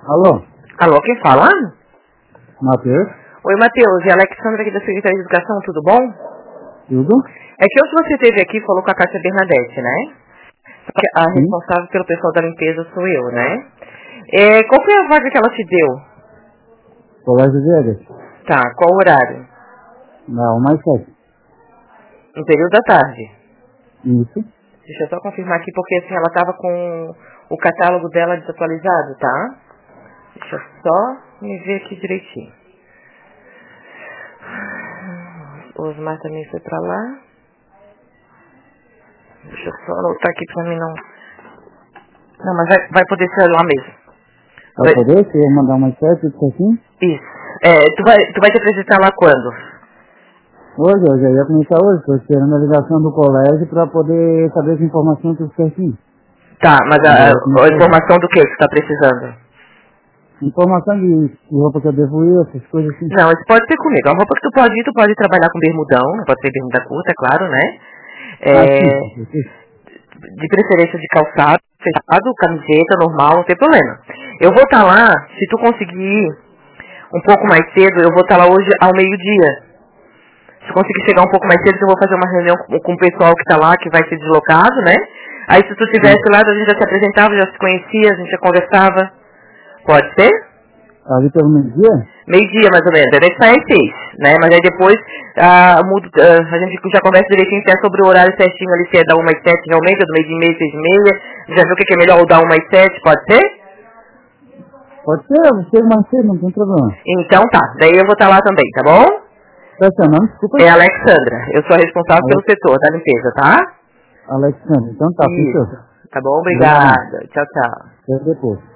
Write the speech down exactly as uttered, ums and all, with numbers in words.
Alô? Alô, quem fala? Matheus? Oi, Matheus. E a Alexandra aqui da Secretaria de Educação, tudo bom? Tudo? É que hoje você esteve aqui e falou com a Cássia Bernadette, né? A Sim. responsável pelo pessoal da limpeza sou eu, né? É, qual foi a vaga que ela te deu? Colégio Viegas? Tá, qual horário? Não, mais sete. No período da tarde. Isso. Deixa eu só confirmar aqui, porque assim, ela tava com o catálogo dela desatualizado, tá? Deixa eu só me ver aqui direitinho. O Osmar também foi pra lá. Deixa eu só anotar aqui pra mim não... Não, mas vai, vai poder ser lá mesmo. Vai poder? Se eu mandar mais sete, isso assim? Isso. É, tu vai, tu vai te apresentar lá quando? Hoje, eu já ia começar hoje. Estou esperando a ligação do colégio para poder saber as informações tudo certinho. Tá, mas a, a informação hoje. do que que você tá precisando? Informação de, de roupa que eu devo ir, essas coisas assim. Não, isso pode ser comigo. A roupa que tu pode ir, tu pode trabalhar com bermudão, não pode ser bermuda curta, é claro, né? É, Ah, sim. sim. de preferência de calçado, fechado, camiseta, normal, não tem problema. Eu vou estar lá, se tu conseguir ir um pouco mais cedo, eu vou estar lá hoje ao meio-dia. Se conseguir chegar um pouco mais cedo, eu vou fazer uma reunião com, com o pessoal que está lá, que vai ser deslocado, né? Aí se tu estivesse lá, a gente já se apresentava, já se conhecia, a gente já conversava. Pode ser? Ali pelo meio-dia? Meio-dia, mais ou menos. Deve sair às seis, né? Mas aí depois ah, mudo, ah, a gente já conversa direitinho se é sobre o horário certinho ali, se é da uma às sete realmente, ou do meio-dia e meia, seis e meia. Já viu o que que é melhor ou da uma às sete, pode ser? Pode ser, eu chego mais cedo, não tem problema. Então tá, daí eu vou estar lá também, tá bom? Qual é seu nome? Desculpa. É a Alexandra, eu sou a responsável Alex... pelo setor da limpeza, tá? Alexandre, então tá, Isso. fechou. Tá bom? Obrigada. Tchau, tchau. Até depois.